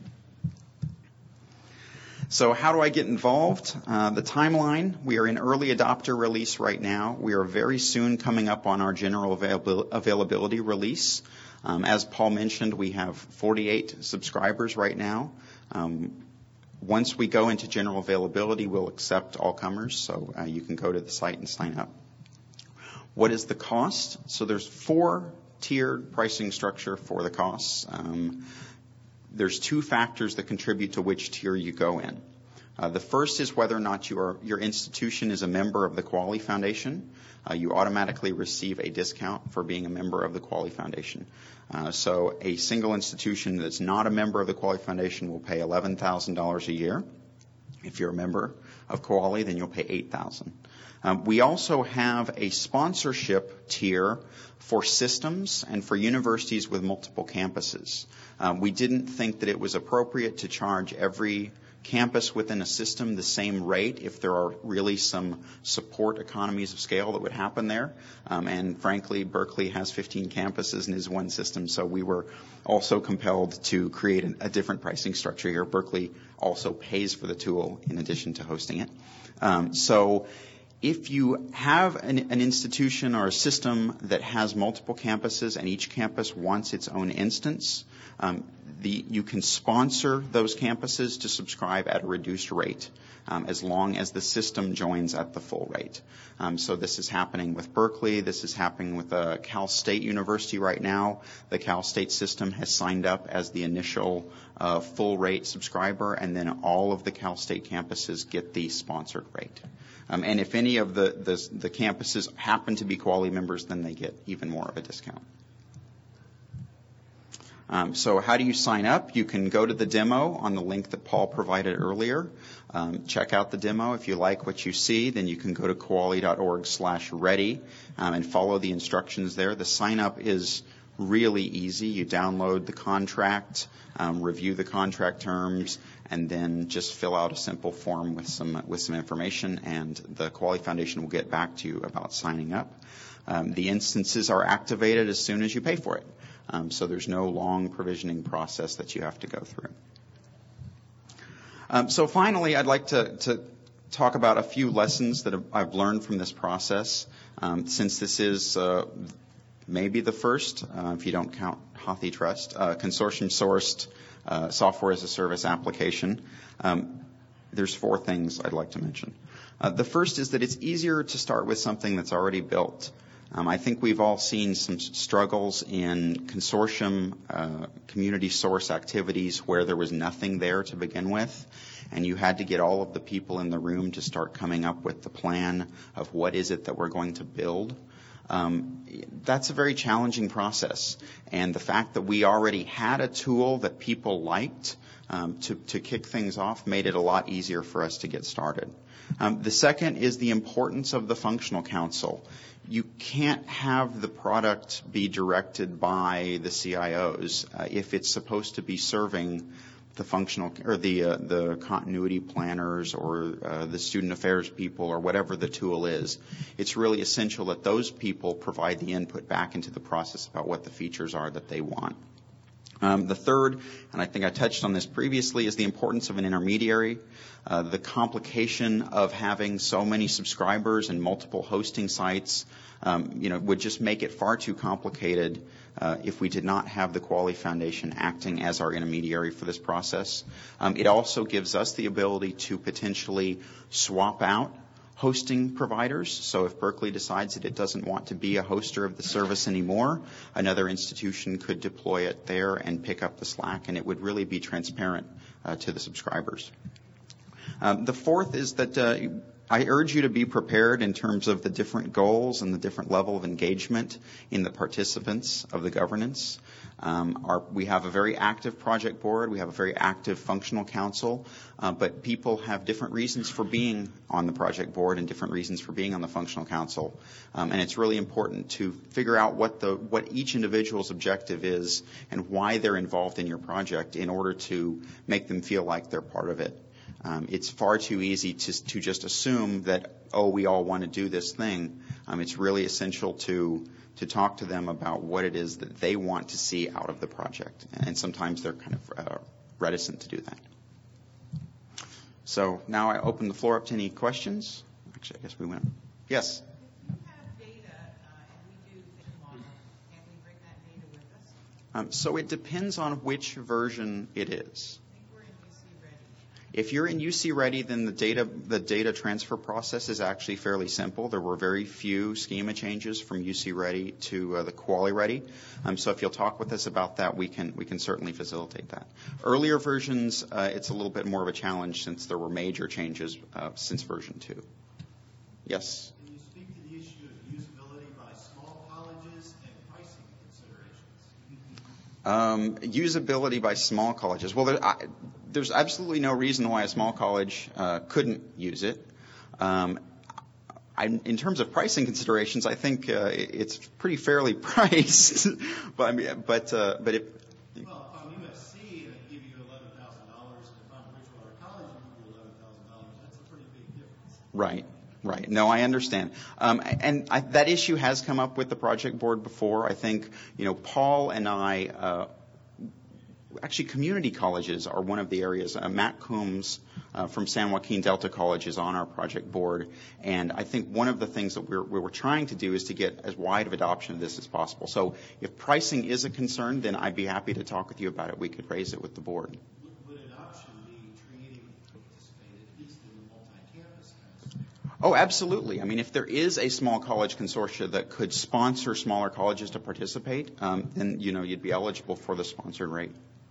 So how do I get involved? Uh, the timeline, we are in early adopter release right now. We are very soon coming up on our general avail- availability release. Um, as Paul mentioned, we have forty-eight subscribers right now. Um, once we go into general availability, we'll accept all comers, so uh, you can go to the site and sign up. What is the cost? So there's four tiered pricing structure for the costs. Um, There's two factors that contribute to which tier you go in. Uh, the first is whether or not you are, your institution is a member of the Quality Foundation. Uh, you automatically receive a discount for being a member of the Quality Foundation. Uh, so a single institution that's not a member of the Quality Foundation will pay eleven thousand dollars a year. If you're a member of Quality, then you'll pay eight thousand dollars. Um, we also have a sponsorship tier for systems and for universities with multiple campuses. Um, we didn't think that it was appropriate to charge every campus within a system the same rate if there are really some support economies of scale that would happen there. Um, and frankly, Berkeley has fifteen campuses and is one system, so we were also compelled to create an, a different pricing structure here. Berkeley also pays for the tool in addition to hosting it. Um, so if you have an, an institution or a system that has multiple campuses and each campus wants its own instance, um, the, you can sponsor those campuses to subscribe at a reduced rate um, as long as the system joins at the full rate. Um, so this is happening with Berkeley. This is happening with uh, Cal State University right now. The Cal State system has signed up as the initial uh, full rate subscriber, and then all of the Cal State campuses get the sponsored rate. Um, and if any of the, the, the campuses happen to be Quality members, then they get even more of a discount. Um, so how do you sign up? You can go to the demo on the link that Paul provided earlier. Um, check out the demo. If you like what you see, then you can go to quality.org slash ready um, and follow the instructions there. The sign up is really easy. You download the contract, um, review the contract terms, and then just fill out a simple form with some with some information, and the Quality Foundation will get back to you about signing up. Um, the instances are activated as soon as you pay for it, um, so there's no long provisioning process that you have to go through. Um, so finally, I'd like to, to talk about a few lessons that I've learned from this process, um, since this is uh, maybe the first, uh, if you don't count HathiTrust, uh, consortium-sourced uh, software as a service application. Um, there's four things I'd like to mention. Uh, the first is that it's easier to start with something that's already built. Um, I think we've all seen some struggles in consortium uh, community source activities where there was nothing there to begin with, and you had to get all of the people in the room to start coming up with the plan of what is it that we're going to build. Um, that's a very challenging process, and the fact that we already had a tool that people liked um, to, to kick things off made it a lot easier for us to get started. Um, the second is the importance of the functional council. You can't have the product be directed by the C I Os uh, if it's supposed to be serving the functional or the uh, the continuity planners or uh, the student affairs people or whatever the tool is. It's really essential that those people provide the input back into the process about what the features are that they want. Um, the third, and I think I touched on this previously, is the importance of an intermediary. Uh, the complication of having so many subscribers and multiple hosting sites, um, you know, would just make it far too complicated uh, if we did not have the Quality Foundation acting as our intermediary for this process. Um, it also gives us the ability to potentially swap out hosting providers. So if Berkeley decides that it doesn't want to be a hoster of the service anymore, another institution could deploy it there and pick up the slack, and it would really be transparent uh, to the subscribers. Um, the fourth is that uh, I urge you to be prepared in terms of the different goals and the different level of engagement in the participants of the governance. Um, our, we have a very active project board. We have a very active functional council, uh, but people have different reasons for being on the project board and different reasons for being on the functional council. Um, and it's really important to figure out what the what each individual's objective is and why they're involved in your project in order to make them feel like they're part of it. Um, it's far too easy to, to just assume that, oh, we all want to do this thing. Um, it's really essential to to talk to them about what it is that they want to see out of the project. And sometimes they're kind of uh, reticent to do that. So now I open the floor up to any questions. Actually, I guess we went. Yes? If you have data uh, and we do the model, can we bring that data with us? Um, so it depends on which version it is. If you're in U C Ready, then the data the data transfer process is actually fairly simple. There were very few schema changes from U C Ready to uh, the Quali Ready. Um, so if you'll talk with us about that, we can we can certainly facilitate that. Earlier versions, uh, it's a little bit more of a challenge since there were major changes uh, since version two. Yes. Can you speak to the issue of usability by small colleges and pricing considerations? Um, usability by small colleges. Well, there, I, there's absolutely no reason why a small college uh, couldn't use it. Um, I, in terms of pricing considerations, I think uh, it's pretty fairly priced. but I mean, but uh, but if well, if I'm U S C and I give you eleven thousand dollars, and if I'm Bridgewater College and I give you eleven thousand dollars, that's a pretty big difference. Right. Right. No, I understand. Um, and I, that issue has come up with the project board before. I think, you know, Paul and I, uh, actually community colleges are one of the areas. Uh, Matt Coombs uh, from San Joaquin Delta College is on our project board. And I think one of the things that we're, we we're trying to do is to get as wide of adoption of this as possible. So if pricing is a concern, then I'd be happy to talk with you about it. We could raise it with the board. Would an option be creating participate at least in the multi-campus kind of stuff? Oh, absolutely. I mean, if there is a small college consortia that could sponsor smaller colleges to participate, um, then, you know, you'd be eligible for the sponsored rate.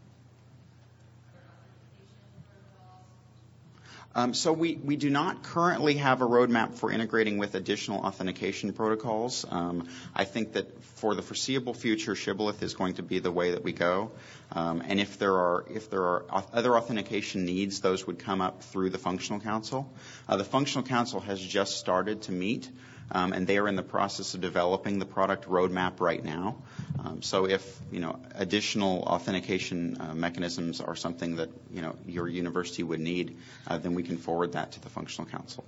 Um, so we, we do not currently have a roadmap for integrating with additional authentication protocols. Um, I think that for the foreseeable future, Shibboleth is going to be the way that we go. Um, and if there are if there are other authentication needs, those would come up through the Functional Council. Uh, the Functional Council has just started to meet, um, and they are in the process of developing the product roadmap right now. Um, so if, you know, additional authentication uh, mechanisms are something that, you know, your university would need, uh, then we can forward that to the Functional Council.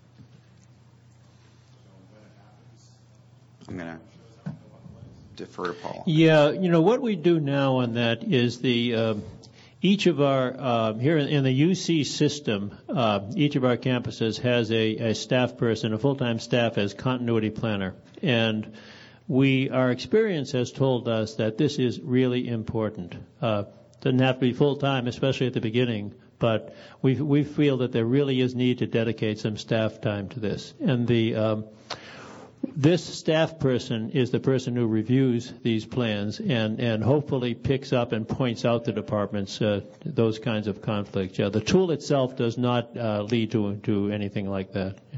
I'm going to defer to Paul. Yeah, you know, what we do now on that is the uh, each of our, uh, here in, in the U C system, uh, each of our campuses has a, a staff person, a full-time staff as continuity planner. And we, our experience has told us that this is really important. Uh, doesn't have to be full-time, especially at the beginning, but we we feel that there really is need to dedicate some staff time to this. And the um, this staff person is the person who reviews these plans and, and hopefully picks up and points out to departments uh, those kinds of conflicts. Yeah, the tool itself does not uh, lead to to anything like that. Yeah.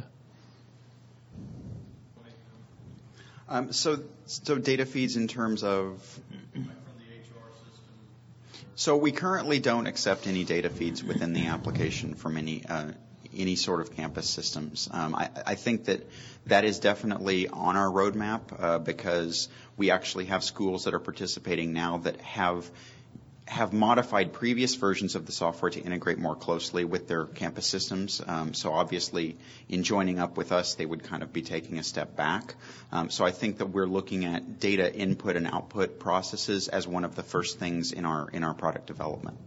Um, so, so data feeds in terms of. From the H R system? So we currently don't accept any data feeds within the application from any uh, any sort of campus systems. Um, I, I think that that is definitely on our roadmap uh, because we actually have schools that are participating now that have have modified previous versions of the software to integrate more closely with their campus systems. Um, so obviously, in joining up with us, they would kind of be taking a step back. Um, so I think that we're looking at data input and output processes as one of the first things in our in our product development.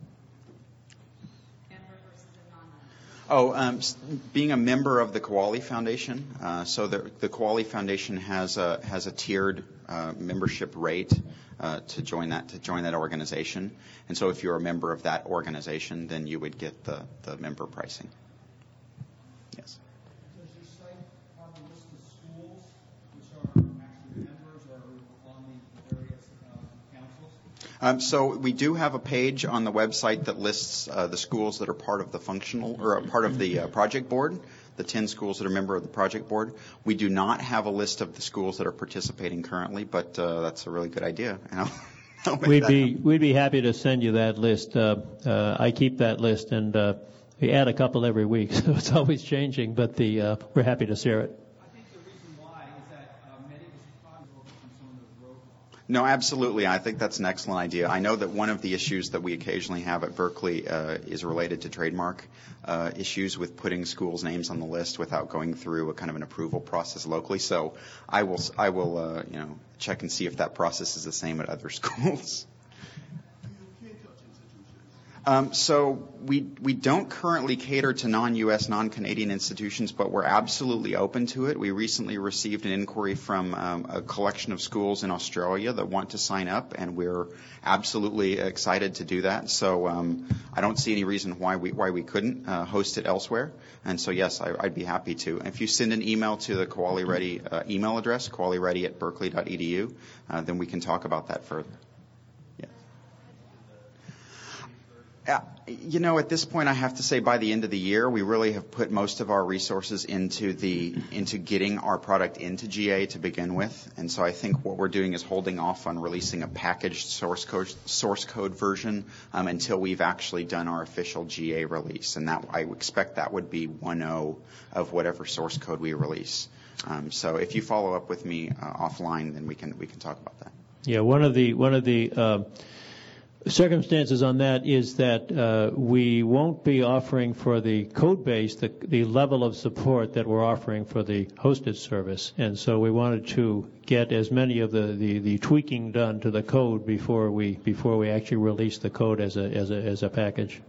Oh, um, being a member of the Koali Foundation. Uh, so the, the Koali Foundation has a has a tiered uh, membership rate uh, to join that to join that organization. And so, if you're a member of that organization, then you would get the, the member pricing. Yes. Does your site have a list of schools which are actually members or on the various uh, councils? Um, so we do have a page on the website that lists uh, the schools that are part of the functional or a part of the uh, project board, the ten schools that are a member of the project board. We do not have a list of the schools that are participating currently, but uh, that's a really good idea. And I'll, I'll make We'd that be happen. we'd be happy to send you that list. Uh, uh, I keep that list, and uh, we add a couple every week, so it's always changing. But the uh, we're happy to share it. I think the reason why is that uh, many of us are probably overcome some of those roadblocks. No, absolutely. I think that's an excellent idea. I know that one of the issues that we occasionally have at Berkeley uh, is related to trademark uh, issues with putting schools' names on the list without going through a kind of an approval process locally. So I will, I will, uh, you know, check and see if that process is the same at other schools. Um, so we we don't currently cater to non-U S, non-Canadian institutions, but we're absolutely open to it. We recently received an inquiry from um, a collection of schools in Australia that want to sign up, and we're absolutely excited to do that. So um, I don't see any reason why we why we couldn't uh, host it elsewhere. And so yes, I, I'd be happy to. If you send an email to the Koali Ready uh, email address, koali ready at berkeley dot e d u, uh, then we can talk about that further. Uh, you know, at this point, I have to say by the end of the year, we really have put most of our resources into the into getting our product into G A to begin with. And so I think what we're doing is holding off on releasing a packaged source code, source code version um, until we've actually done our official G A release. And that I expect that would be one point oh of whatever source code we release. Um, so if you follow up with me uh, offline, then we can we can talk about that. Yeah, one of the one of the uh, circumstances on that is that uh, we won't be offering for the code base the, the level of support that we're offering for the hosted service, and so we wanted to get as many of the, the, the tweaking done to the code before we before we actually release the code as a as a as a package.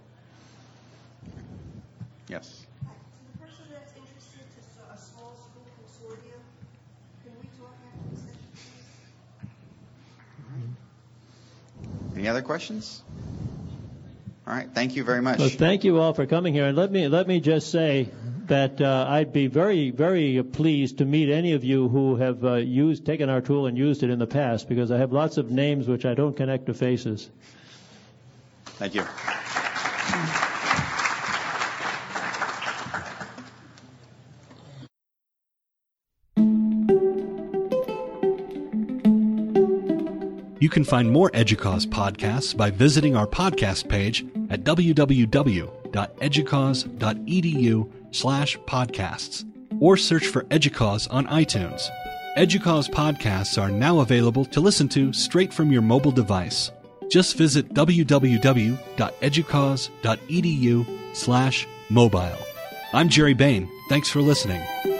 Yes. The person that's interested to a small school consortium, can we talk after the session, please? Any other questions? All right. Thank you very much. Well, thank you all for coming here. And let me let me just say that uh, I'd be very, very pleased to meet any of you who have uh, used taken our tool and used it in the past, because I have lots of names which I don't connect to faces. Thank you. You can find more EDUCAUSE podcasts by visiting our podcast page at w w w dot educause dot e d u slash podcasts or search for EDUCAUSE on iTunes. EDUCAUSE podcasts are now available to listen to straight from your mobile device. Just visit w w w dot educause dot e d u slash mobile. I'm Jerry Bain. Thanks for listening.